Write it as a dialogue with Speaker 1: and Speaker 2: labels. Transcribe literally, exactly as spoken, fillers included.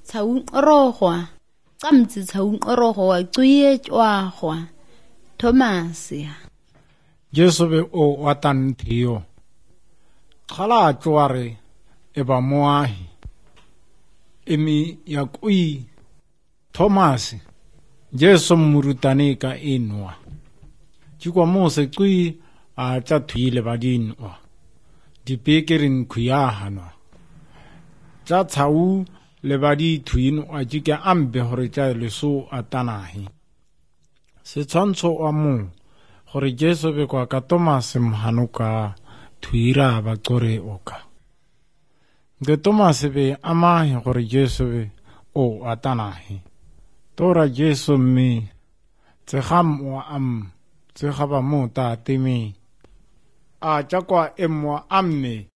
Speaker 1: tsaung rohwa qamtsi tsaung rohwa cuye chwahwa Thomas ya
Speaker 2: Jesu be o watan thiyo khala chware eba moahi emi ya kui Thomas Jesu murutani ka inwa chikwa mose kui a cha thile badinwa dipekerin khuyahanwa cha tsau le badi thuino a jika ambe hore cha leso atanahi se tshwantsho wa mo gore Jesu be kwa ka Thomas mhanuka thuira ba tsore oka de Thomas be amahi gore Jesu be o atanahi tora Jesu me tsegam wa am tsegaba mo ta temi a tjakwa emwa amme